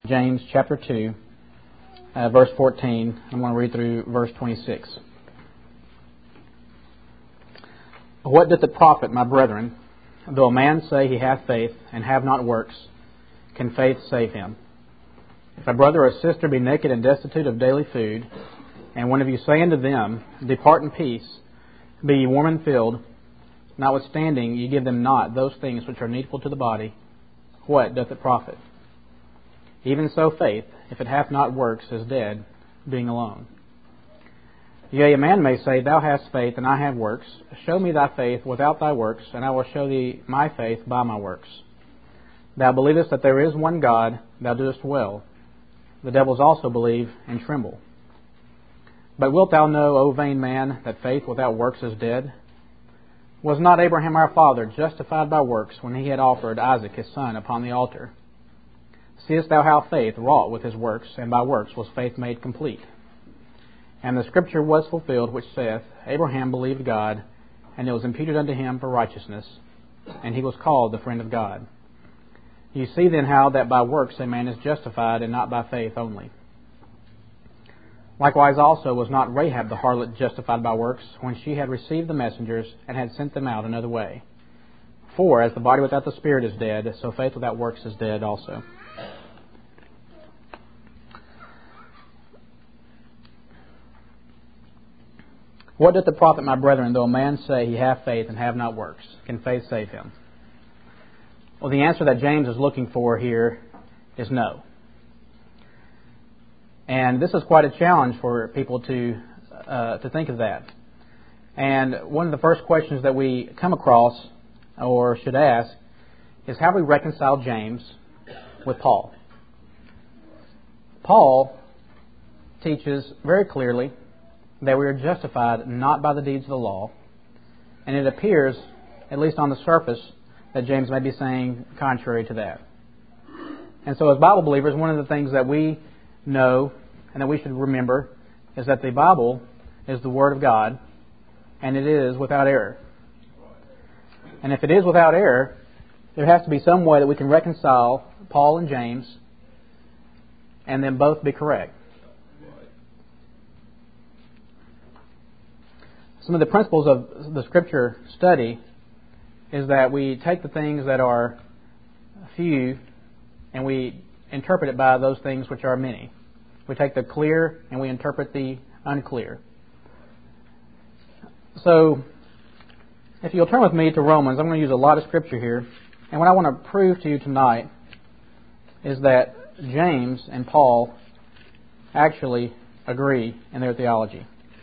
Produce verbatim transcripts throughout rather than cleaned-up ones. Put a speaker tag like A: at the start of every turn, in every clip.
A: James chapter two, uh, verse fourteen. I'm going to read through verse twenty-six. What doth it profit, my brethren, though a man say he hath faith and have not works? Can faith save him? If a brother or sister be naked and destitute of daily food, and one of you say unto them, Depart in peace, be ye warm and filled, notwithstanding ye give them not those things which are needful to the body, what doth it profit? Even so faith, if it hath not works, is dead, being alone. Yea, a man may say, Thou hast faith, and I have works. Show me thy faith without thy works, and I will show thee my faith by my works. Thou believest that there is one God, thou doest well. The devils also believe and tremble. But wilt thou know, O vain man, that faith without works is dead? Was not Abraham our father justified by works when he had offered Isaac his son upon the altar? Seest thou how faith wrought with his works, and by works was faith made complete? And the scripture was fulfilled which saith, Abraham believed God, and it was imputed unto him for righteousness, and he was called the friend of God. You see then how that by works a man is justified, and not by faith only. Likewise also was not Rahab the harlot justified by works, when she had received the messengers, and had sent them out another way? For as the body without the spirit is dead, so faith without works is dead also. What doth it profit, my brethren, though a man say he hath faith and have not works? Can faith save him? Well, the answer that James is looking for here is no. And this is quite a challenge for people to uh, to think of that. And one of the first questions that we come across, or should ask, is how we reconcile James with Paul. Paul teaches very clearly that we are justified not by the deeds of the law, and it appears, at least on the surface, that James may be saying contrary to that. And so as Bible believers, one of the things that we know and that we should remember is that the Bible is the Word of God, and it is without error. And if it is without error, there has to be some way that we can reconcile Paul and James and then both be correct. Some of the principles of the Scripture study is that we take the things that are few and we interpret it by those things which are many. We take the clear and we interpret the unclear. So, if you'll turn with me to Romans, I'm going to use a lot of Scripture here. And what I want to prove to you tonight is that James and Paul actually agree in their theology.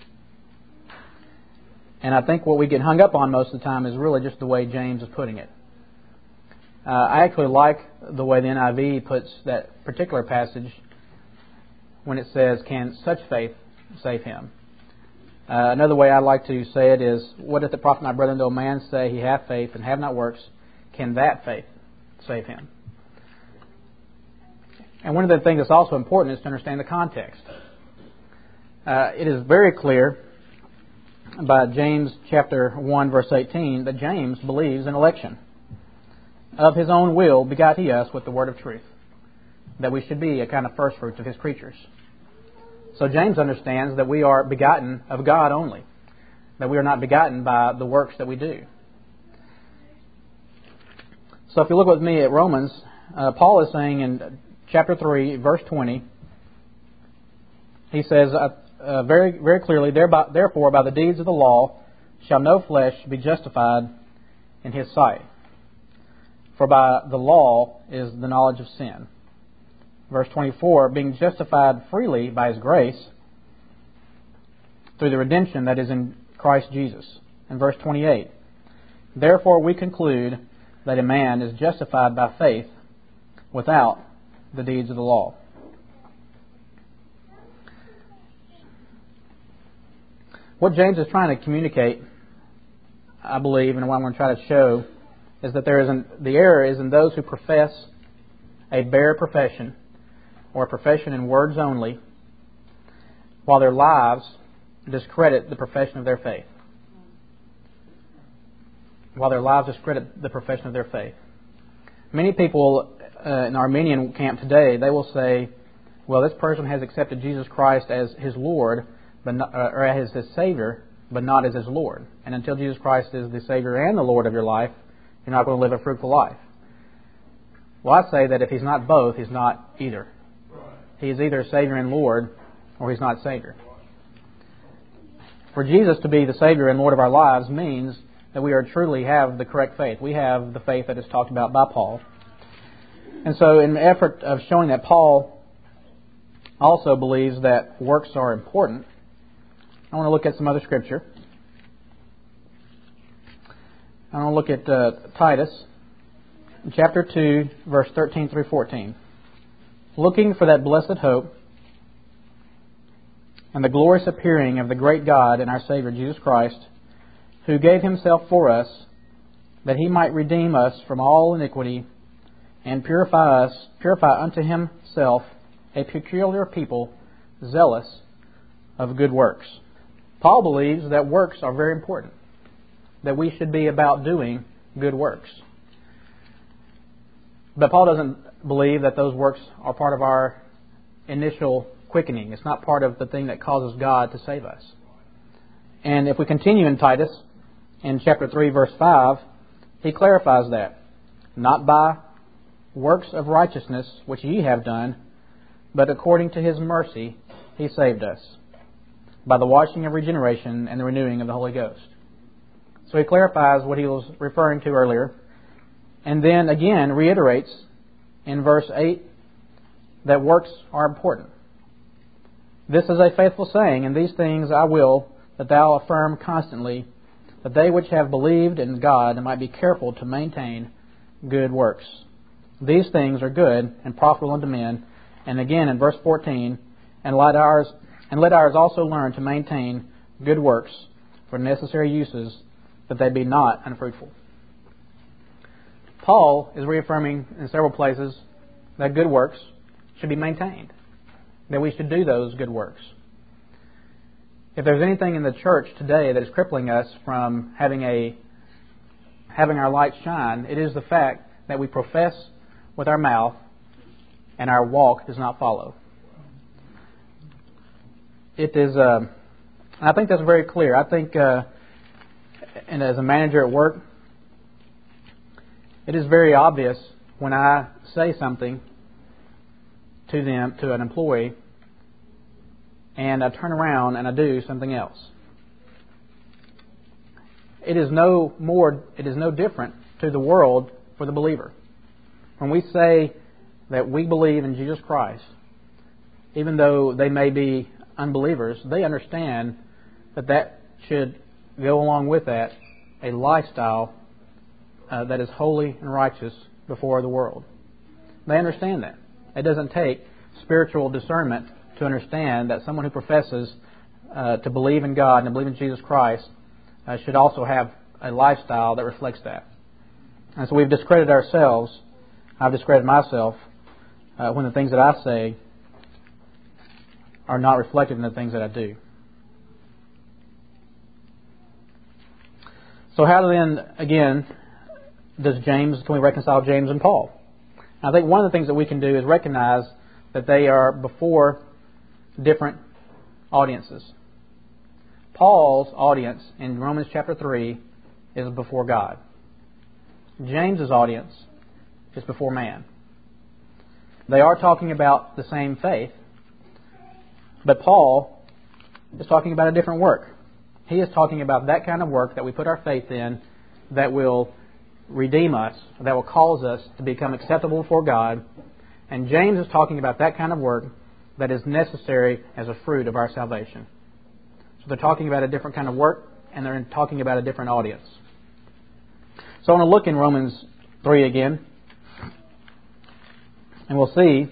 A: And I think what we get hung up on most of the time is really just the way James is putting it. Uh, I actually like the way the N I V puts that particular passage when it says, Can such faith save him? Uh, another way I like to say it is, What doth it profit, my brethren, though a man say he hath faith and have not works? Can that faith save him? And one of the things that's also important is to understand the context. Uh, it is very clear by James chapter one, verse eighteen, that James believes in election. Of his own will begot he us with the word of truth, that we should be a kind of first fruits of his creatures. So James understands that we are begotten of God only, that we are not begotten by the works that we do. So if you look with me at Romans, uh, Paul is saying in chapter three, verse twenty, he says, uh, Uh, very very clearly, thereby, therefore, by the deeds of the law shall no flesh be justified in his sight. For by the law is the knowledge of sin. Verse twenty-four, being justified freely by his grace through the redemption that is in Christ Jesus. And verse twenty-eight, therefore we conclude that a man is justified by faith without the deeds of the law. What James is trying to communicate, I believe, and what I'm going to try to show, is that there isn't, the error is in those who profess a bare profession, or a profession in words only, while their lives discredit the profession of their faith. While their lives discredit the profession of their faith. Many people uh, in the Armenian camp today, they will say, well, this person has accepted Jesus Christ as his Lord, but not, uh, or as his Savior, but not as his Lord. And until Jesus Christ is the Savior and the Lord of your life, you're not going to live a fruitful life. Well, I say that if he's not both, he's not either. He is either Savior and Lord, or he's not Savior. For Jesus to be the Savior and Lord of our lives means that we are truly have the correct faith. We have the faith that is talked about by Paul. And so in the effort of showing that Paul also believes that works are important, I want to look at some other scripture. I want to look at uh, Titus, chapter two, verse thirteen through fourteen. Looking for that blessed hope and the glorious appearing of the great God and our Savior Jesus Christ, who gave himself for us, that he might redeem us from all iniquity and purify us, purify unto himself a peculiar people, zealous of good works. Paul believes that works are very important, that we should be about doing good works. But Paul doesn't believe that those works are part of our initial quickening. It's not part of the thing that causes God to save us. And if we continue in Titus, in chapter three, verse five, he clarifies that. Not by works of righteousness which ye have done, but according to his mercy he saved us, by the washing of regeneration and the renewing of the Holy Ghost. So he clarifies what he was referring to earlier, and then again reiterates in verse eight that works are important. This is a faithful saying, and these things I will that thou affirm constantly, that they which have believed in God might be careful to maintain good works. These things are good and profitable unto men. And again in verse fourteen, and let ours and let ours also learn to maintain good works for necessary uses, that they be not unfruitful. Paul is reaffirming in several places that good works should be maintained, that we should do those good works. If there's anything in the church today that is crippling us from having a having our light shine, it is the fact that we profess with our mouth and our walk does not follow. It is, uh, I think that's very clear. I think, uh, and as a manager at work, it is very obvious when I say something to them, to an employee, and I turn around and I do something else. It is no more, it is no different to the world for the believer. When we say that we believe in Jesus Christ, even though they may be unbelievers, they understand that that should go along with that a lifestyle uh, that is holy and righteous before the world. They understand that. It doesn't take spiritual discernment to understand that someone who professes uh, to believe in God and to believe in Jesus Christ uh, should also have a lifestyle that reflects that. And so we've discredited ourselves. I've discredited myself uh, when the things that I say are not reflected in the things that I do. So how then, again, does James, can we reconcile James and Paul? I think one of the things that we can do is recognize that they are before different audiences. Paul's audience in Romans chapter three is before God. James's audience is before man. They are talking about the same faith, but Paul is talking about a different work. He is talking about that kind of work that we put our faith in that will redeem us, that will cause us to become acceptable before God. And James is talking about that kind of work that is necessary as a fruit of our salvation. So they're talking about a different kind of work, and they're talking about a different audience. So I want to look in Romans three again, and we'll see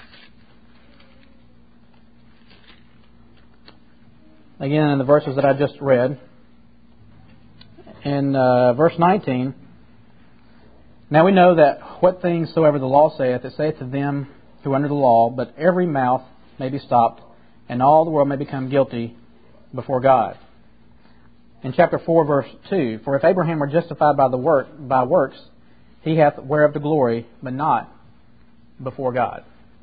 A: again in the verses that I just read. In uh, verse nineteen, now we know that what things soever the law saith, it saith to them who are under the law, but every mouth may be stopped, and all the world may become guilty before God. In chapter four, verse two, for if Abraham were justified by the work by works, he hath whereof the glory, but not before God.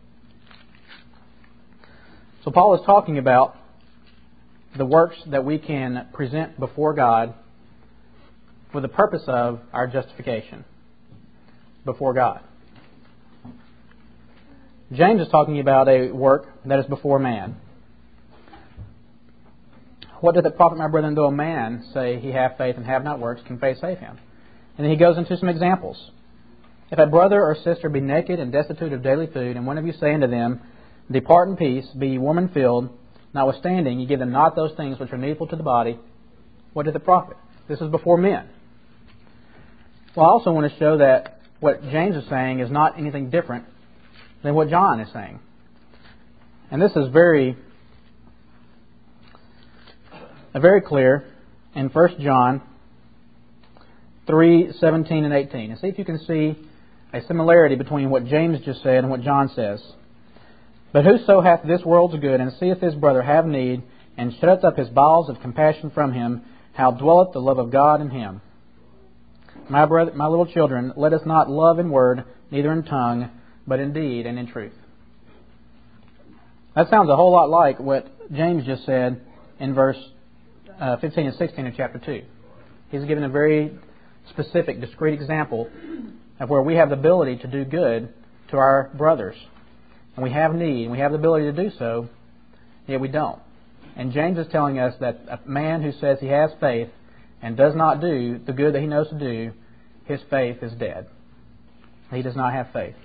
A: So Paul is talking about the works that we can present before God for the purpose of our justification before God. James is talking about a work that is before man. What doth it profit, my brethren, though a man say he have faith and have not works, can faith save him? And then he goes into some examples. If a brother or sister be naked and destitute of daily food, and one of you say unto them, Depart in peace, be ye warm and filled, notwithstanding ye give them not those things which are needful to the body, what doth it profit? This is before men. Well, I also want to show that what James is saying is not anything different than what John is saying. And this is very, very clear in First John three, seventeen and eighteen. And see if you can see a similarity between what James just said and what John says. But whoso hath this world's good, and seeth his brother have need, and shutteth up his bowels of compassion from him, how dwelleth the love of God in him? My brother, my little children, let us not love in word, neither in tongue, but in deed and in truth. That sounds a whole lot like what James just said in verse uh, fifteen and sixteen of chapter two. He's given a very specific, discrete example of where we have the ability to do good to our brothers. And we have need, and we have the ability to do so, yet we don't. And James is telling us that a man who says he has faith and does not do the good that he knows to do, his faith is dead. He does not have faith.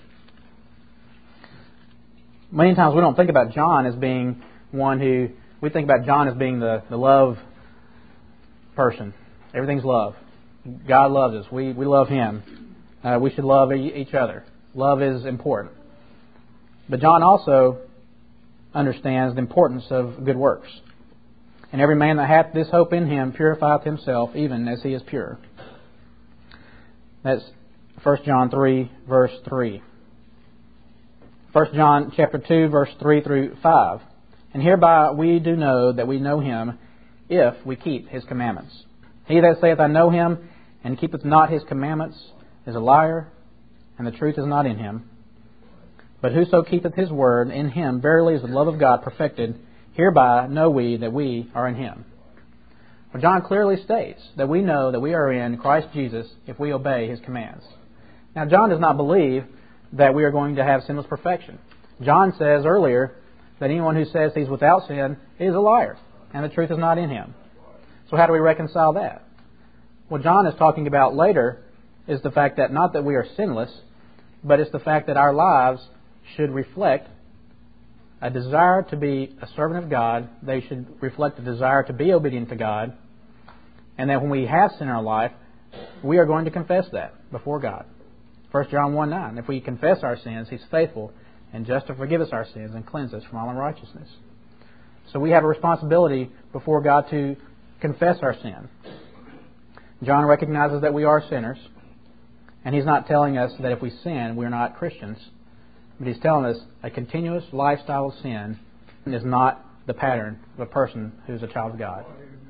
A: Many times we don't think about John as being one who, we think about John as being the, the love person. Everything's love. God loves us. We, we love Him. Uh, we should love each other. Love is important. But John also understands the importance of good works. And every man that hath this hope in him purifieth himself, even as he is pure. That's First John three, verse three. First John chapter two, verse three through five. And hereby we do know that we know him, if we keep his commandments. He that saith, I know him, and keepeth not his commandments, is a liar, and the truth is not in him. But whoso keepeth his word, in him verily is the love of God perfected. Hereby know we that we are in him. Well, John clearly states that we know that we are in Christ Jesus if we obey his commands. Now, John does not believe that we are going to have sinless perfection. John says earlier that anyone who says he's without sin is a liar, and the truth is not in him. So how do we reconcile that? What John is talking about later is the fact that not that we are sinless, but it's the fact that our lives should reflect a desire to be a servant of God. They should reflect a desire to be obedient to God. And that when we have sin in our life, we are going to confess that before God. First John one nine, if we confess our sins, He's faithful and just to forgive us our sins and cleanse us from all unrighteousness. So we have a responsibility before God to confess our sin. John recognizes that we are sinners. And he's not telling us that if we sin, we're not Christians. But he's telling us a continuous lifestyle of sin is not the pattern of a person who's a child of God.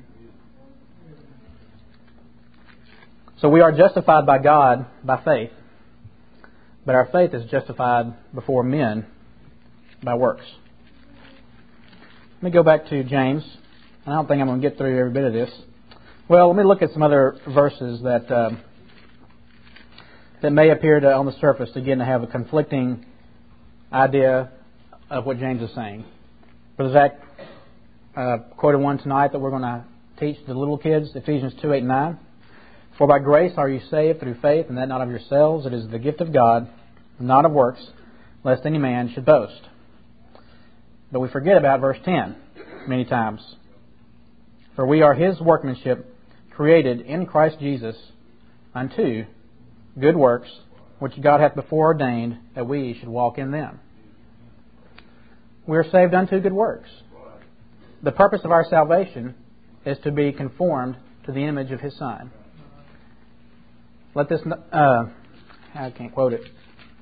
A: So we are justified by God by faith. But our faith is justified before men by works. Let me go back to James. I don't think I'm going to get through every bit of this. Well, let me look at some other verses that uh, that may appear to, on the surface, again, to have a conflicting idea of what James is saying. Brother Zach uh, quoted one tonight that we're going to teach the little kids, Ephesians two, eight, and nine. For by grace are you saved through faith, and that not of yourselves. It is the gift of God, not of works, lest any man should boast. But we forget about verse ten many times. For we are His workmanship, created in Christ Jesus unto good works, which God hath before ordained that we should walk in them. We are saved unto good works. The purpose of our salvation is to be conformed to the image of His Son. Let this... Uh, I can't quote it.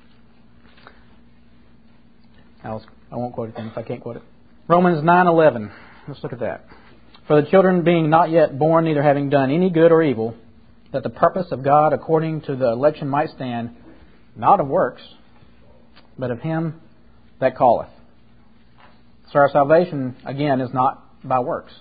A: I'll, I won't quote it then if I can't quote it. Romans nine eleven. Let's look at that. For the children being not yet born, neither having done any good or evil, that the purpose of God according to the election might stand, not of works, but of him that calleth. So our salvation, again, is not by works.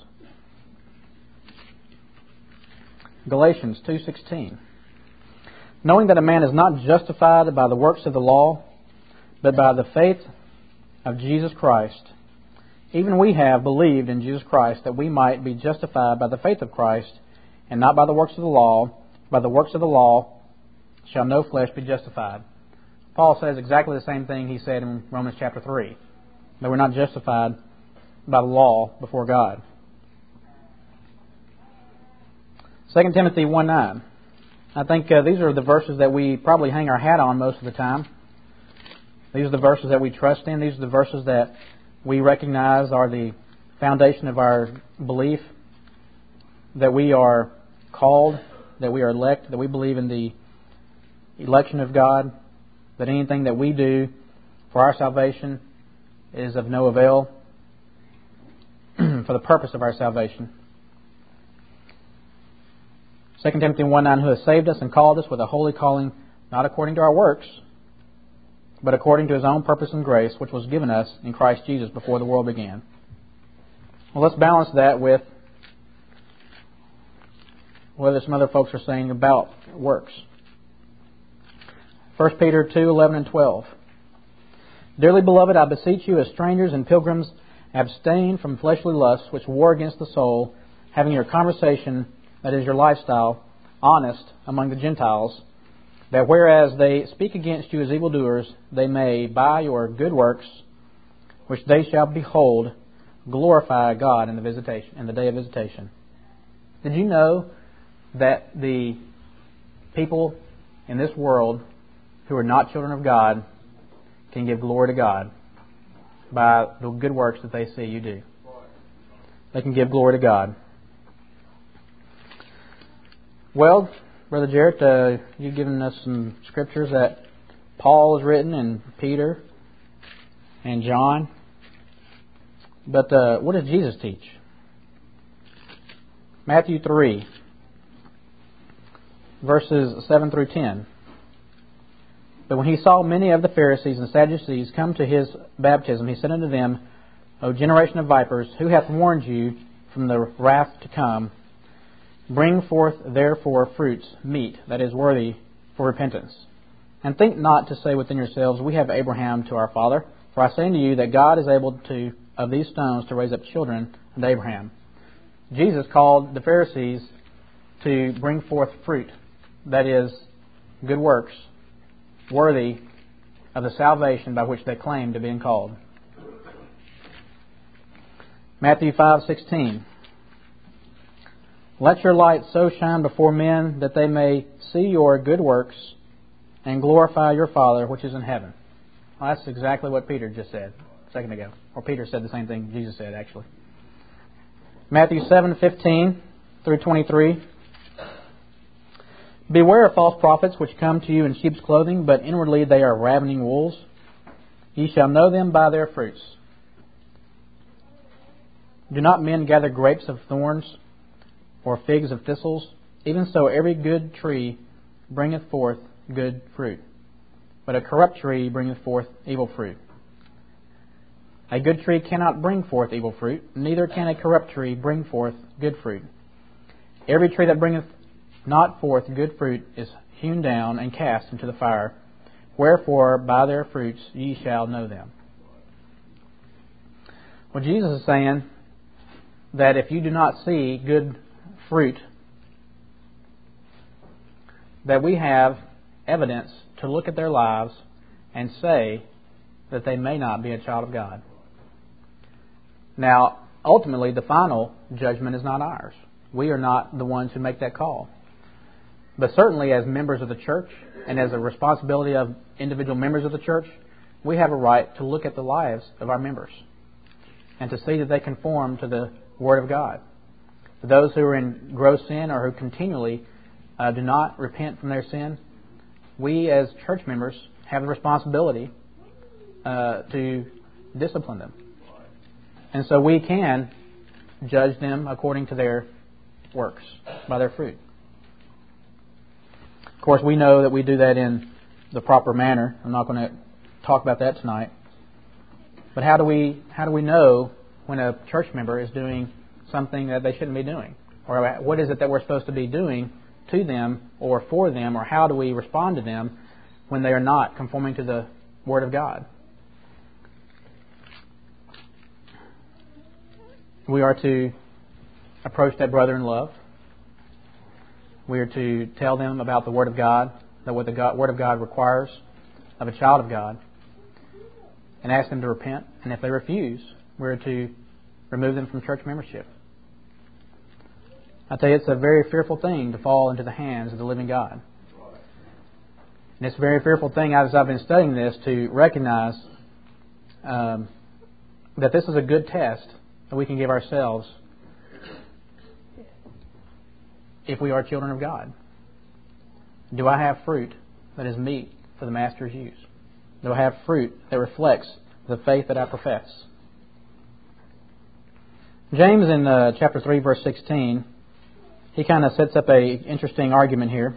A: Galatians two sixteen. Knowing that a man is not justified by the works of the law, but by the faith of Jesus Christ, even we have believed in Jesus Christ, that we might be justified by the faith of Christ, and not by the works of the law. By the works of the law shall no flesh be justified. Paul says exactly the same thing he said in Romans chapter three, that we're not justified by the law before God. Second Timothy one nine. I think uh, these are the verses that we probably hang our hat on most of the time. These are the verses that we trust in. These are the verses that we recognize are the foundation of our belief, that we are called, that we are elect, that we believe in the election of God, that anything that we do for our salvation is of no avail for the purpose of our salvation. Second Timothy one nine, who has saved us and called us with a holy calling, not according to our works, but according to His own purpose and grace, which was given us in Christ Jesus before the world began. Well, let's balance that with what some other folks are saying about works. First Peter two eleven and twelve. Dearly beloved, I beseech you as strangers and pilgrims, abstain from fleshly lusts which war against the soul, having your conversation, that is your lifestyle, honest among the Gentiles, that whereas they speak against you as evildoers, they may, by your good works, which they shall behold, glorify God in the visitation, in the day of visitation. Did you know that the people in this world who are not children of God can give glory to God by the good works that they see you do? They can give glory to God. Well, Brother Jarrett, uh, you've given us some scriptures that Paul has written, and Peter, and John. But uh, what does Jesus teach? Matthew three, verses seven through ten. But when he saw many of the Pharisees and Sadducees come to his baptism, he said unto them, O generation of vipers, who hath warned you from the wrath to come? Bring forth therefore fruits, meet, that is worthy for repentance. And think not to say within yourselves, we have Abraham to our father. For I say unto you that God is able to of these stones to raise up children unto Abraham. Jesus called the Pharisees to bring forth fruit, that is, good works, worthy of the salvation by which they claim to be called. Matthew five sixteen. Let your light so shine before men that they may see your good works and glorify your Father which is in heaven. Well, that's exactly what Peter just said a second ago. Or Peter said the same thing Jesus said, actually. Matthew seven fifteen through twenty-three. Beware of false prophets which come to you in sheep's clothing, but inwardly they are ravening wolves. Ye shall know them by their fruits. Do not men gather grapes of thorns, or figs of thistles? Even so every good tree bringeth forth good fruit, but a corrupt tree bringeth forth evil fruit. A good tree cannot bring forth evil fruit, neither can a corrupt tree bring forth good fruit. Every tree that bringeth not forth good fruit is hewn down and cast into the fire. Wherefore by their fruits ye shall know them. Well, Jesus is saying that if you do not see good fruit, that we have evidence to look at their lives and say that they may not be a child of God. Now, ultimately, the final judgment is not ours. We are not the ones who make that call. But certainly as members of the church and as a responsibility of individual members of the church, we have a right to look at the lives of our members and to see that they conform to the Word of God. For those who are in gross sin or who continually uh, do not repent from their sin, we as church members have the responsibility uh, to discipline them. And so we can judge them according to their works, by their fruit. Of course, we know that we do that in the proper manner. I'm not going to talk about that tonight. But how do we how do we know when a church member is doing something that they shouldn't be doing? Or what is it that we're supposed to be doing to them or for them, or how do we respond to them when they are not conforming to the Word of God? We are to approach that brother in love. We are to tell them about the Word of God, that what the God, Word of God requires of a child of God, and ask them to repent. And if they refuse, we're to remove them from church membership. I tell you, it's a very fearful thing to fall into the hands of the living God. And it's a very fearful thing, as I've been studying this, to recognize um, that this is a good test that we can give ourselves if we are children of God. Do I have fruit that is meat for the Master's use? Do I have fruit that reflects the faith that I profess? James in uh, chapter three, verse sixteen, he kind of sets up a interesting argument here.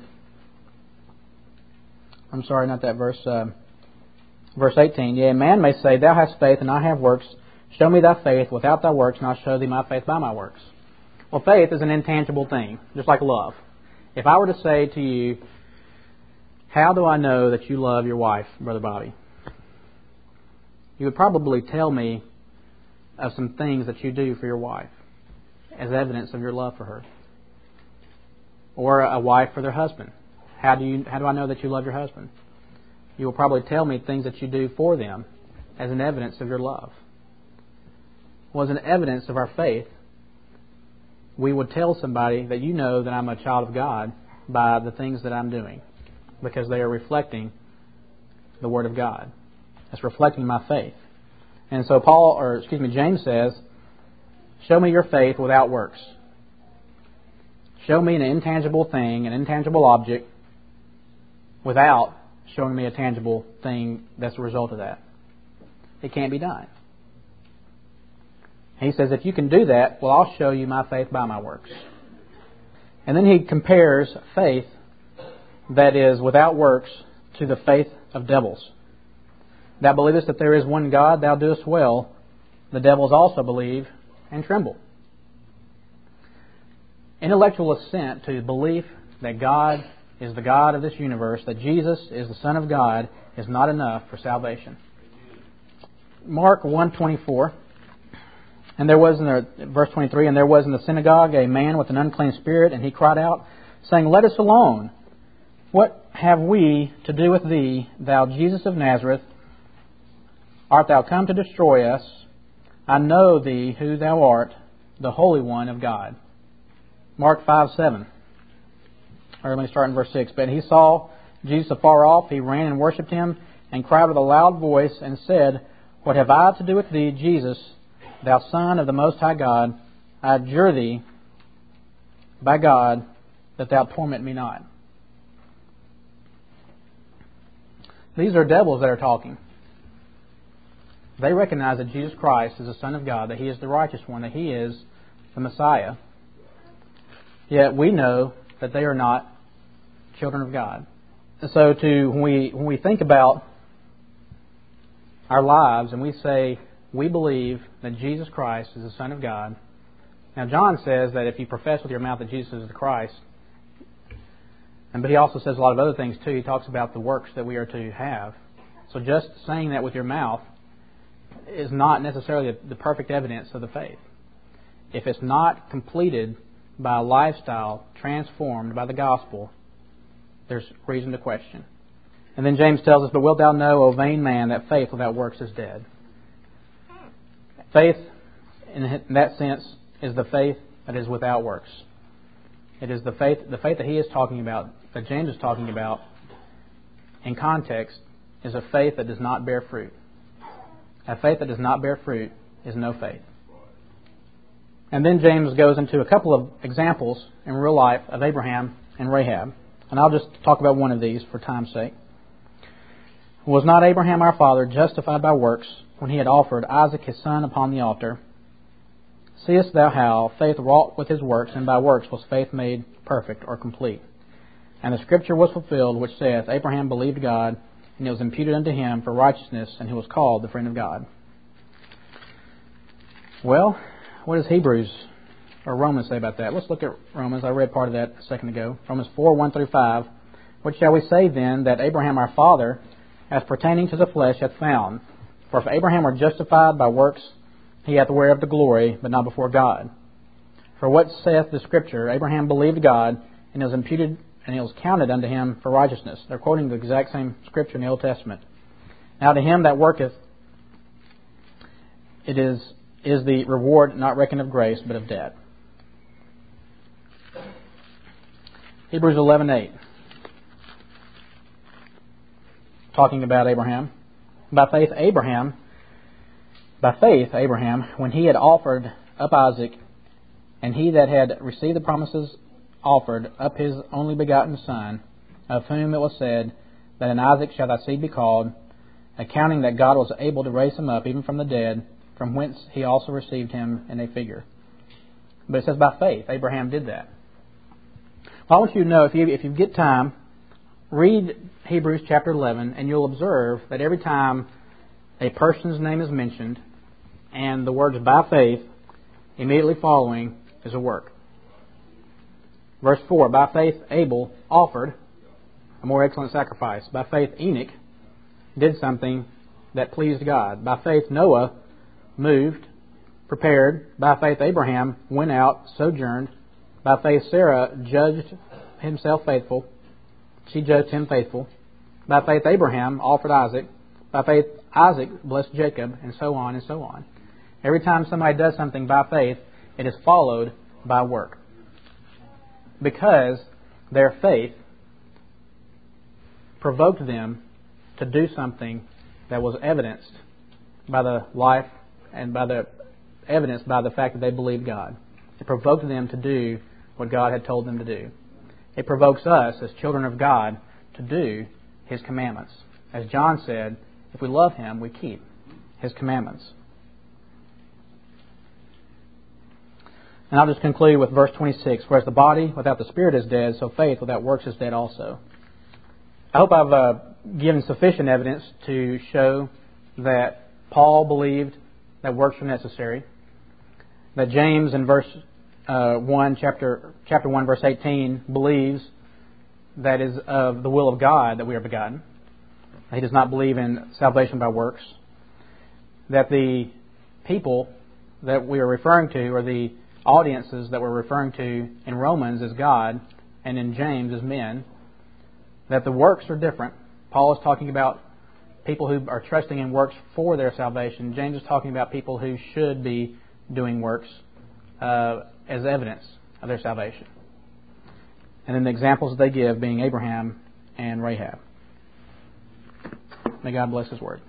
A: I'm sorry, not that verse. Uh, verse eighteen, yea, a man may say, Thou hast faith, and I have works. Show me thy faith without thy works, and I'll show thee my faith by my works. Well, faith is an intangible thing, just like love. If I were to say to you, how do I know that you love your wife, Brother Bobby? You would probably tell me of some things that you do for your wife as evidence of your love for her. Or a wife for their husband. How do you? How do I know that you love your husband? You will probably tell me things that you do for them as an evidence of your love. Well, as an evidence of our faith, we would tell somebody that you know that I'm a child of God by the things that I'm doing, because they are reflecting the Word of God. It's reflecting my faith. And so Paul, or excuse me, James says, show me your faith without works. Show me an intangible thing, an intangible object, without showing me a tangible thing that's a result of that. It can't be done. He says, if you can do that, well, I'll show you my faith by my works. And then he compares faith that is without works to the faith of devils. Thou believest that there is one God, thou doest well. The devils also believe and tremble. Intellectual assent to the belief that God is the God of this universe, that Jesus is the Son of God, is not enough for salvation. Mark one twenty-four, and there was in the, verse twenty-three, and there was in the synagogue a man with an unclean spirit, and he cried out, saying, Let us alone. What have we to do with thee, thou Jesus of Nazareth? Art thou come to destroy us? I know thee who thou art, the Holy One of God. Mark five seven. Or let me start in verse six. But he saw Jesus afar off. He ran and worshipped him, and cried with a loud voice, and said, What have I to do with thee, Jesus, thou Son of the Most High God? I adjure thee by God that thou torment me not. These are devils that are talking. They recognize that Jesus Christ is the Son of God, that He is the righteous one, that He is the Messiah. Yet we know that they are not children of God. And so to when we when we think about our lives and we say we believe that Jesus Christ is the Son of God. Now John says that if you profess with your mouth that Jesus is the Christ, and but he also says a lot of other things too. He talks about the works that we are to have. So just saying that with your mouth is not necessarily the perfect evidence of the faith. If it's not completed by a lifestyle transformed by the gospel, there's reason to question. And then James tells us, But wilt thou know, O vain man, that faith without works is dead? Faith, in that sense, is the faith that is without works. It is the faith, the faith that he is talking about, that James is talking about, in context, is a faith that does not bear fruit. A faith that does not bear fruit is no faith. And then James goes into a couple of examples in real life of Abraham and Rahab. And I'll just talk about one of these for time's sake. Was not Abraham our father justified by works when he had offered Isaac his son upon the altar? Seest thou how faith wrought with his works, and by works was faith made perfect or complete? And the scripture was fulfilled which saith, Abraham believed God, and it was imputed unto him for righteousness, and he was called the friend of God. Well, what does Hebrews or Romans say about that? Let's look at Romans. I read part of that a second ago. Romans four, one through five. What shall we say then that Abraham our father, as pertaining to the flesh, hath found? For if Abraham were justified by works, he hath whereof the glory, but not before God. For what saith the Scripture? Abraham believed God, and it was imputed, and it was counted unto him for righteousness. They're quoting the exact same Scripture in the Old Testament. Now to him that worketh, it is is the reward not reckoned of grace, but of debt. Hebrews eleven eight. Talking about Abraham. By faith Abraham, by faith Abraham, when he had offered up Isaac, and he that had received the promises offered up his only begotten son, of whom it was said, that in Isaac shall thy seed be called, accounting that God was able to raise him up even from the dead, from whence he also received him in a figure. But it says by faith Abraham did that. Well, I want you to know, if you if you get time, read Hebrews chapter eleven, and you'll observe that every time a person's name is mentioned and the words by faith, immediately following is a work. Verse four, by faith Abel offered a more excellent sacrifice. By faith Enoch did something that pleased God. By faith Noah moved, prepared. By faith Abraham went out, sojourned. By faith Sarah judged himself faithful. She judged him faithful. By faith Abraham offered Isaac. By faith Isaac blessed Jacob, and so on and so on. Every time somebody does something by faith, it is followed by work. Because their faith provoked them to do something that was evidenced by the life and by the evidence by the fact that they believed God. It provoked them to do what God had told them to do. It provokes us as children of God to do His commandments. As John said, if we love Him, we keep His commandments. And I'll just conclude with verse twenty-six. Whereas the body without the Spirit is dead, so faith without works is dead also. I hope I've uh, given sufficient evidence to show that Paul believed that works were necessary. That James in verse uh, one, chapter chapter one, verse eighteen, believes that is of the will of God that we are begotten. He does not believe in salvation by works. That the people that we are referring to, or the audiences that we're referring to in Romans, is God, and in James is men. That the works are different. Paul is talking about people who are trusting in works for their salvation. James is talking about people who should be doing works uh, as evidence of their salvation. And then the examples they give being Abraham and Rahab. May God bless His Word.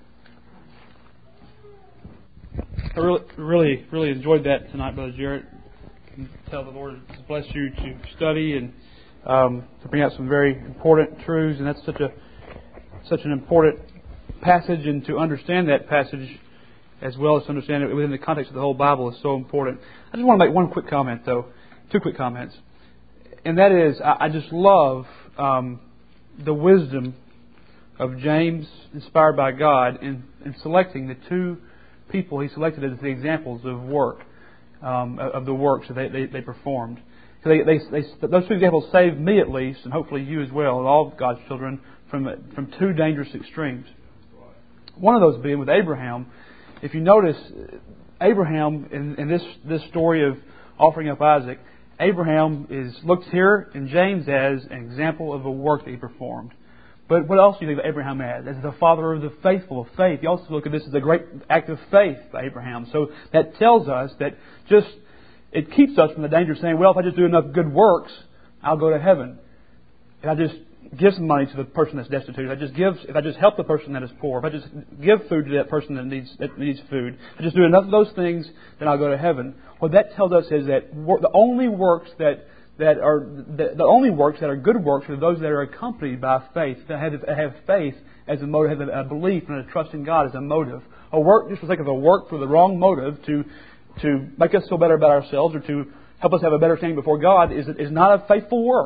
B: I really, really, really enjoyed that tonight, Brother Jarrett. I can tell the Lord has blessed you to study and um, to bring out some very important truths, and that's such a such an important passage, and to understand that passage as well as to understand it within the context of the whole Bible is so important. I just want to make one quick comment, though, two quick comments, and that is I, I just love um, the wisdom of James, inspired by God, in, in selecting the two people he selected as the examples of work, um, of the works that they, they, they performed. They, they, they, those two examples saved me at least, and hopefully you as well, and all of God's children, from from two dangerous extremes. One of those being with Abraham. If you notice, Abraham in, in this this story of offering up Isaac, Abraham is looked here in James as an example of a work that he performed. But what else do you think of Abraham as? As the father of the faithful of faith. You also look at this as a great act of faith by Abraham. So that tells us that just it keeps us from the danger of saying, well, if I just do enough good works, I'll go to heaven. If I just give some money to the person that's destitute, if I just give, if I just help the person that is poor, if I just give food to that person that needs that needs food, if I just do enough of those things, then I'll go to heaven. What that tells us is that the only works that that are the, the only works that are good works are those that are accompanied by faith, that have, have faith as a motive, have a belief and a trust in God as a motive. A work, just for the sake of a work for the wrong motive to to make us feel better about ourselves or to help us have a better standing before God, is is not a faithful work.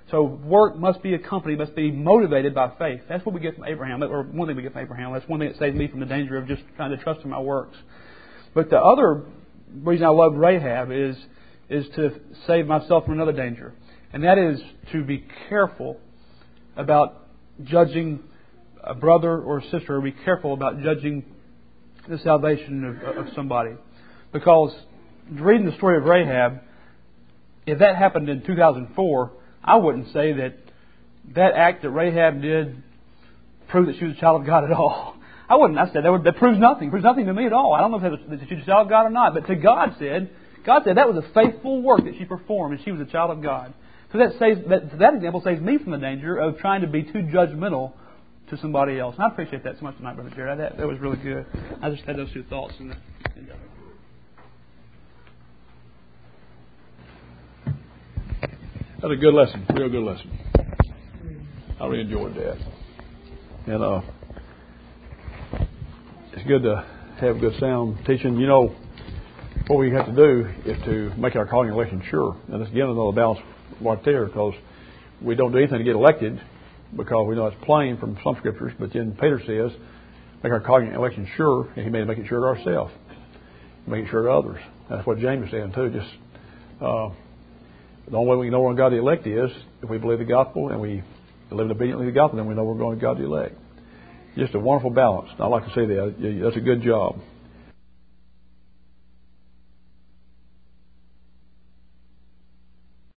B: So work must be accompanied, must be motivated by faith. That's what we get from Abraham, or one thing we get from Abraham. That's one thing that saves me from the danger of just trying to trust in my works. But the other reason I love Rahab is, is to save myself from another danger. And that is to be careful about judging a brother or a sister, or be careful about judging the salvation of, of somebody. Because reading the story of Rahab, if that happened in two thousand four, I wouldn't say that that act that Rahab did proved that she was a child of God at all. I wouldn't. I said that, would, that proves nothing. It proves nothing to me at all. I don't know if that was, she was a child of God or not. But to God said, God said that was a faithful work that she performed, and she was a child of God. So that saves that, that example saves me from the danger of trying to be too judgmental to somebody else. And I appreciate that so much tonight, Brother Jared. That, that was really good. I just had those two thoughts. In the, in the,
C: That's a good lesson, real good lesson. I really enjoyed that. And uh, it's good to have good sound teaching. You know, what we have to do is to make our calling and election sure. And it's again another balance right there, because we don't do anything to get elected, because we know it's plain from some scriptures. But then Peter says, make our calling and election sure, and he may make it sure to ourselves, make it sure to others. That's what James is saying too. Just uh, the only way we know where God the elect is if we believe the gospel and we live obediently to the gospel, then we know we're going to God the elect. Just a wonderful balance. I like to say that. That's a good job.